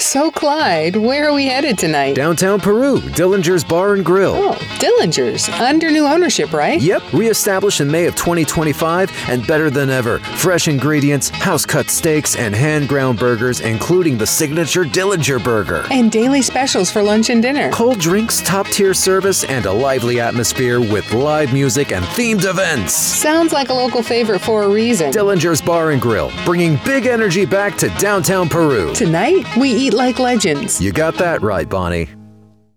So, Clyde, where are we headed tonight? Downtown Peru, Dillinger's Bar and Grill. Oh, Dillinger's. Under new ownership, right? Yep, reestablished in May of 2025 and better than ever. Fresh ingredients, house-cut steaks, and hand-ground burgers, including the signature Dillinger Burger. And daily specials for lunch and dinner. Cold drinks, top-tier service, and a lively atmosphere with live music and themed events. Sounds like a local favorite for a reason. Dillinger's Bar and Grill, bringing big energy back to downtown Peru. Tonight, we eat like legends. You got that right, Bonnie.